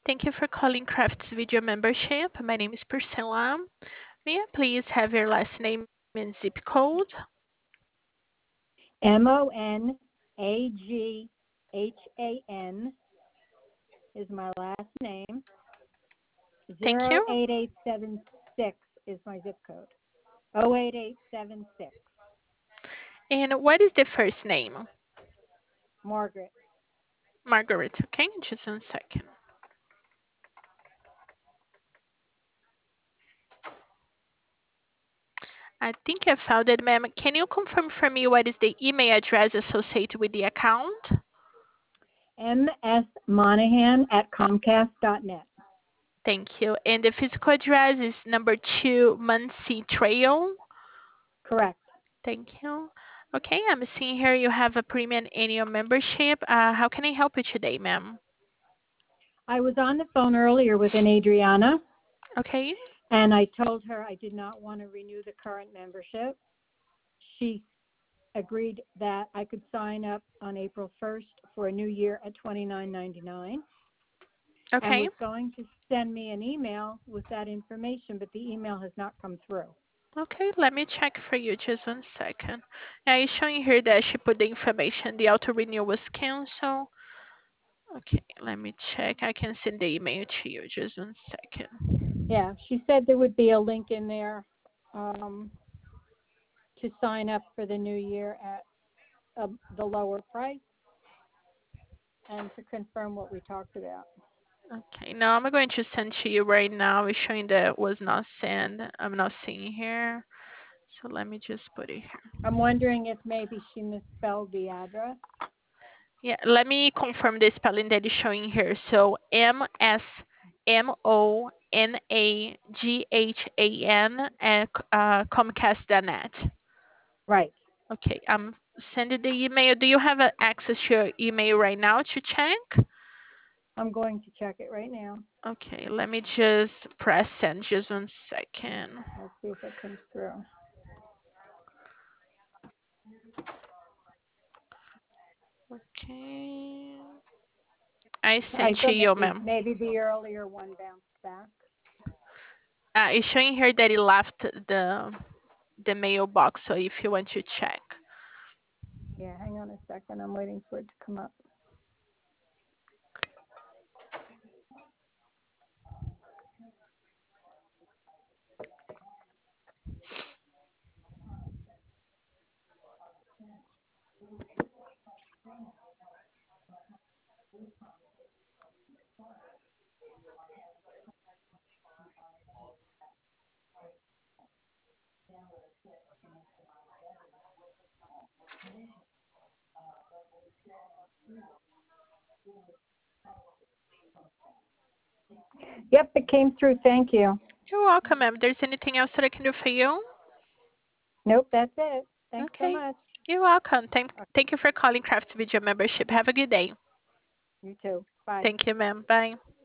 Thank you for calling Crafts Video Membership. My name is Priscilla. May I please have your last name and zip code? MONAGHAN is my last name. Thank you. 08876 is my zip code. 08876. And what is the first name? Margaret. Margaret. Okay, just one second. I think I found it, ma'am. Can you confirm for me what is the email address associated with the account? msmonahan@comcast.net. Thank you. And the physical address is number 2 Muncie Trail. Correct. Thank you. Okay, I'm seeing here you have a premium annual membership. How can I help you today, ma'am? I was on the phone earlier with an Adriana, Okay. and I told her I did not want to renew the current membership. She agreed that I could sign up on April 1st for a new year at $29.99 and Okay. was going to send me an email with that information, but the email has not come through. Okay, let me check for you just one second. Now it's showing here that she put the information, the auto renewal was canceled. Okay, let me check. I can send the email to you just one second. Yeah, she said there would be a link in there to sign up for the new year at the lower price and to confirm what we talked about. Okay, now I'm going to send to you right now. It's showing that it was not sent. I'm not seeing here. So let me just put it here. I'm wondering if maybe she misspelled the address. Yeah, let me confirm the spelling that is showing here. So MSMONAGHAN at Comcast.net. Right. Okay, I'm sending the email. Do you have access to your email right now to check? I'm going to check it right now. Okay, let me just press send just one second. Let's see if it comes through. Okay. I I sent to thought you, ma'am. maybe the earlier one bounced back. It's showing here that it left the mailbox, so if you want to check. Yeah, hang on a second. I'm waiting for it to come up. Yep, it came through. Thank you. You're welcome, ma'am. There's anything else that I can do for you? Nope, that's it. Thanks so Okay. much. You're welcome. Thank you for calling Crafts Video Membership. Have a good day. You too. Bye. Thank you, ma'am. Bye.